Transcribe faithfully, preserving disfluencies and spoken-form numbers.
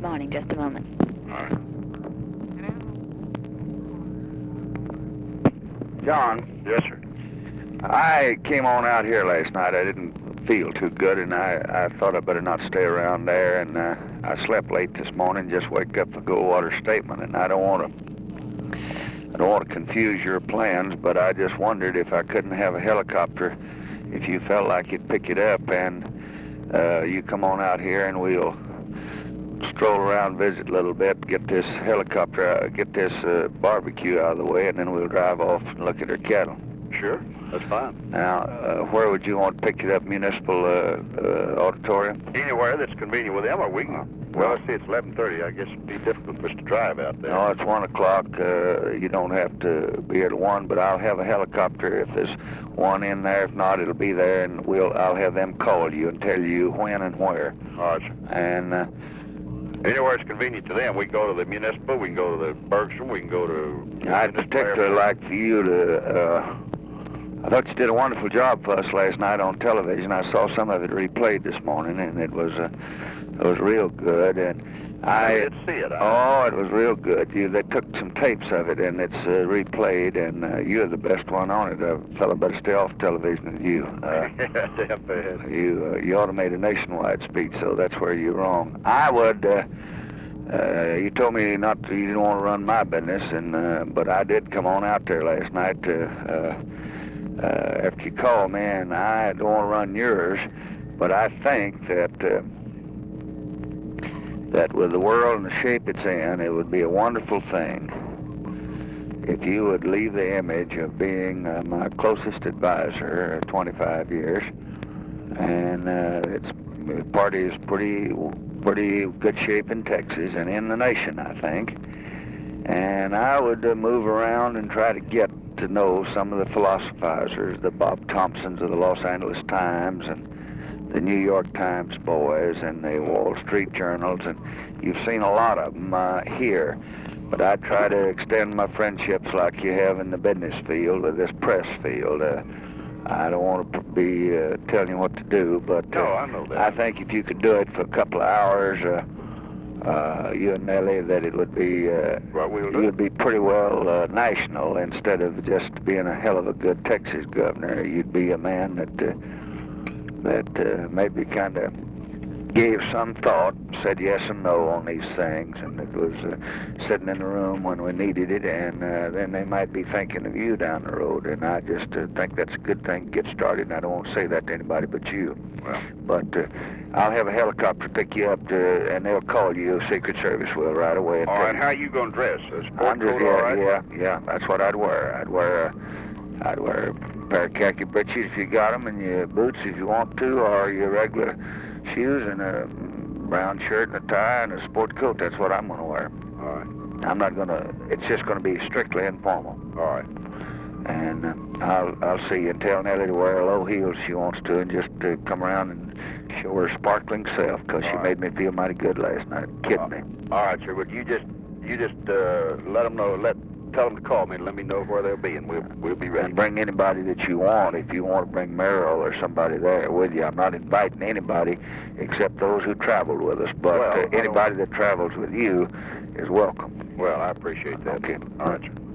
responding. Just a moment. All right. John. Yes, sir. I came on out here last night. I didn't feel too good, and I, I thought I better not stay around there. And uh, I slept late this morning. Just wake up for Goldwater Statement, and I don't want to. I don't want to confuse your plans, but I just wondered if I couldn't have a helicopter, if you felt like you'd pick it up, and uh, you come on out here, and we'll stroll around, visit a little bit, get this helicopter, uh, get this uh, barbecue out of the way, and then we'll drive off and look at our cattle. Sure, that's fine. Now, uh, where would you want to pick it up? Municipal uh, uh, auditorium? Anywhere that's convenient with them, or we can. Well, I see it's eleven thirty. I guess it'd be difficult for us to drive out there. No, it's one o'clock. Uh, you don't have to be here at one, but I'll have a helicopter if there's one in there. If not, it'll be there, and we'll. I'll have them call you and tell you when and where. All right, sir. And uh, anywhere it's convenient to them. We can go to the municipal. We can go to the Bergstrom. We can go to. I'd particularly like for you to. Uh, I thought you did a wonderful job for us last night on television. I saw some of it replayed this morning, and it was uh, it was real good. And I, I did see it. Oh, it was real good. You, they took some tapes of it, and it's uh, replayed. And uh, you're the best one on it. A fellow better stay off television than you. Uh, yeah, definitely. You uh, you ought to made a nationwide speech, so that's where you're wrong. I would. Uh, Uh, you told me not to, you didn't want to run my business, and uh, but I did come on out there last night to, uh, uh, after you called me, and I don't want to run yours, but I think that uh, that with the world in the shape it's in, it would be a wonderful thing if you would leave the image of being uh, my closest advisor, uh, twenty-five years, and uh, it's the party is pretty. pretty good shape in Texas and in the nation, I think. And I would uh, move around and try to get to know some of the philosophizers, the Bob Thompsons of the Los Angeles Times and the New York Times boys and the Wall Street Journals, and you've seen a lot of them uh, here. But I try to extend my friendships like you have in the business field or this press field. Uh, I don't want to be uh, telling you what to do, but uh, no, I know that. I think if you could do it for a couple of hours, uh, uh, you and Nellie, that it would be uh, right, we'll do. You'd be pretty well uh, national instead of just being a hell of a good Texas governor. You'd be a man that uh, that uh, maybe kind of gave some thought, said yes and no on these things, and it was uh, sitting in the room when we needed it, and uh, then they might be thinking of you down the road, and I just uh, think that's a good thing to get started, and I don't want to say that to anybody but you. Well, but uh, I'll have a helicopter pick you up, to, and they'll call you, Secret Service will, right away. All right, how you going to dress? A sport I'm just, coat, yeah, all right? yeah, yeah, that's what I'd wear. I'd wear, uh, I'd wear a pair of khaki breeches if you got them, and your boots if you want to, or your regular shoes and a brown shirt and a tie and a sport coat. That's what I'm going to wear. All right. I'm not going to, it's just going to be strictly informal. All right. And uh, I'll I'll see you and tell Nellie to wear low heels if she wants to, and just uh, come around and show her sparkling self, because she right. made me feel mighty good last night. Kidding uh, me. All right, sir. But you just you just uh, let them know, let tell them to call me and let me know where they'll be, and we'll we'll be ready. And bring anybody that you want. If you want to bring Merrill or somebody there with you, I'm not inviting anybody except those who traveled with us. But well, uh, anybody that travels with you is welcome. Well, I appreciate that. Okay. All right, sir.